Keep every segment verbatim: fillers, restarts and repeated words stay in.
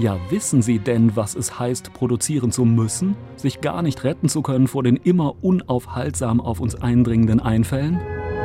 Ja, wissen Sie denn, was es heißt, produzieren zu müssen? Sich gar nicht retten zu können vor den immer unaufhaltsam auf uns eindringenden Einfällen?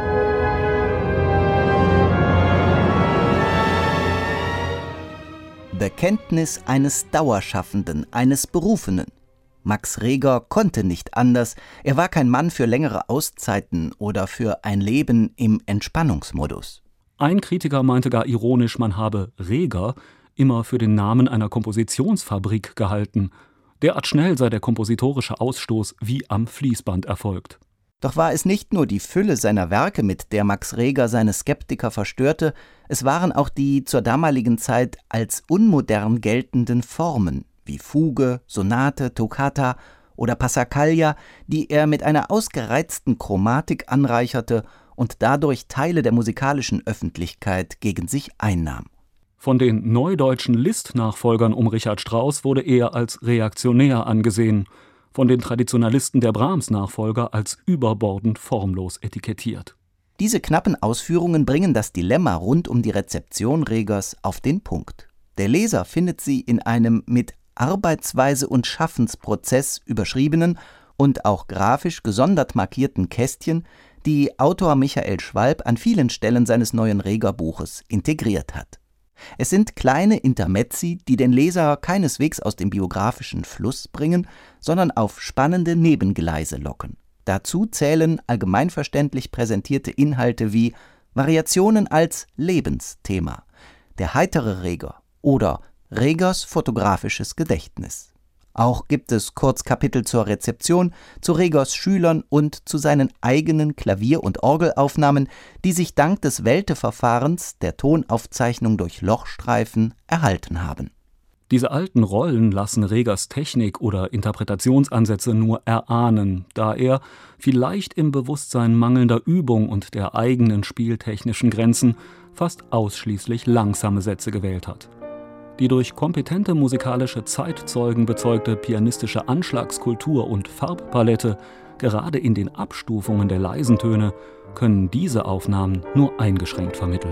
Bekenntnis eines Dauerschaffenden, eines Berufenen. Max Reger konnte nicht anders. Er war kein Mann für längere Auszeiten oder für ein Leben im Entspannungsmodus. Ein Kritiker meinte gar ironisch, man habe Reger immer für den Namen einer Kompositionsfabrik gehalten. Derart schnell sei der kompositorische Ausstoß wie am Fließband erfolgt. Doch war es nicht nur die Fülle seiner Werke, mit der Max Reger seine Skeptiker verstörte, es waren auch die zur damaligen Zeit als unmodern geltenden Formen, wie Fuge, Sonate, Toccata oder Passacaglia, die er mit einer ausgereizten Chromatik anreicherte und dadurch Teile der musikalischen Öffentlichkeit gegen sich einnahm. Von den neudeutschen Liszt-Nachfolgern um Richard Strauss wurde er als reaktionär angesehen, von den Traditionalisten der Brahms-Nachfolger als überbordend formlos etikettiert. Diese knappen Ausführungen bringen das Dilemma rund um die Rezeption Regers auf den Punkt. Der Leser findet sie in einem mit Arbeitsweise und Schaffensprozess überschriebenen und auch grafisch gesondert markierten Kästchen, die Autor Michael Schwalb an vielen Stellen seines neuen Reger-Buches integriert hat. Es sind kleine Intermezzi, die den Leser keineswegs aus dem biografischen Fluss bringen, sondern auf spannende Nebengleise locken. Dazu zählen allgemeinverständlich präsentierte Inhalte wie Variationen als Lebensthema, der heitere Reger oder Regers fotografisches Gedächtnis. Auch gibt es Kurzkapitel zur Rezeption, zu Regers Schülern und zu seinen eigenen Klavier- und Orgelaufnahmen, die sich dank des Welte-Verfahrens, der Tonaufzeichnung durch Lochstreifen, erhalten haben. Diese alten Rollen lassen Regers Technik oder Interpretationsansätze nur erahnen, da er, vielleicht im Bewusstsein mangelnder Übung und der eigenen spieltechnischen Grenzen, fast ausschließlich langsame Sätze gewählt hat. Die durch kompetente musikalische Zeitzeugen bezeugte pianistische Anschlagskultur und Farbpalette, gerade in den Abstufungen der leisen Töne, können diese Aufnahmen nur eingeschränkt vermitteln.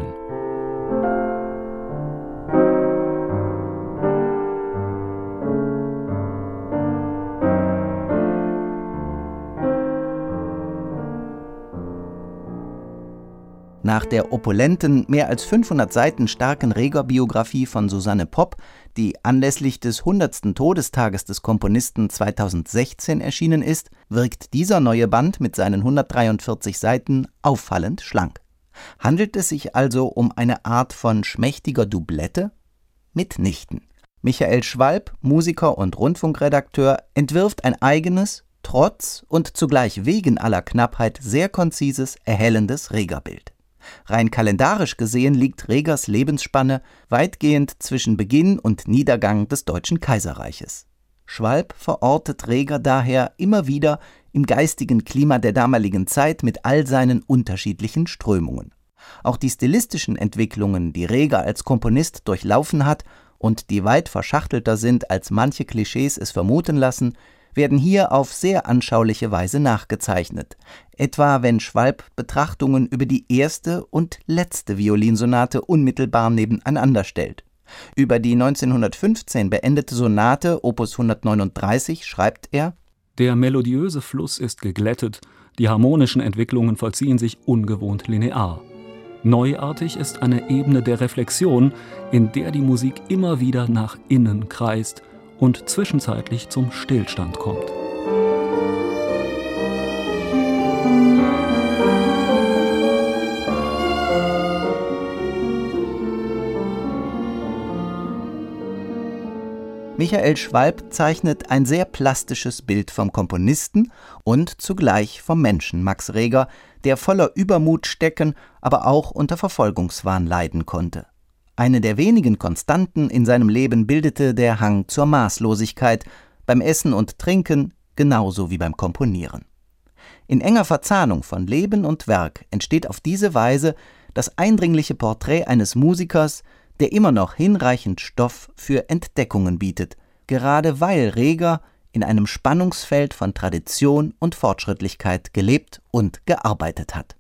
Nach der opulenten, mehr als fünfhundert Seiten starken Reger-Biografie von Susanne Popp, die anlässlich des hundertsten Todestages des Komponisten zweitausendsechzehn erschienen ist, wirkt dieser neue Band mit seinen hundertdreiundvierzig Seiten auffallend schlank. Handelt es sich also um eine Art von schmächtiger Doublette? Mitnichten. Michael Schwalb, Musiker und Rundfunkredakteur, entwirft ein eigenes, trotz und zugleich wegen aller Knappheit sehr konzises, erhellendes Reger-Bild. Rein kalendarisch gesehen liegt Regers Lebensspanne weitgehend zwischen Beginn und Niedergang des Deutschen Kaiserreiches. Schwalb verortet Reger daher immer wieder im geistigen Klima der damaligen Zeit mit all seinen unterschiedlichen Strömungen. Auch die stilistischen Entwicklungen, die Reger als Komponist durchlaufen hat und die weit verschachtelter sind, als manche Klischees es vermuten lassen, werden hier auf sehr anschauliche Weise nachgezeichnet, etwa wenn Schwalb Betrachtungen über die erste und letzte Violinsonate unmittelbar nebeneinander stellt. Über die neunzehnhundertfünfzehn beendete Sonate Opus hundertneununddreißig schreibt er: Der melodiöse Fluss ist geglättet, die harmonischen Entwicklungen vollziehen sich ungewohnt linear. Neuartig ist eine Ebene der Reflexion, in der die Musik immer wieder nach innen kreist und zwischenzeitlich zum Stillstand kommt. Michael Schwalb zeichnet ein sehr plastisches Bild vom Komponisten und zugleich vom Menschen Max Reger, der voller Übermut stecken, aber auch unter Verfolgungswahn leiden konnte. Eine der wenigen Konstanten in seinem Leben bildete der Hang zur Maßlosigkeit, beim Essen und Trinken genauso wie beim Komponieren. In enger Verzahnung von Leben und Werk entsteht auf diese Weise das eindringliche Porträt eines Musikers, der immer noch hinreichend Stoff für Entdeckungen bietet, gerade weil Reger in einem Spannungsfeld von Tradition und Fortschrittlichkeit gelebt und gearbeitet hat.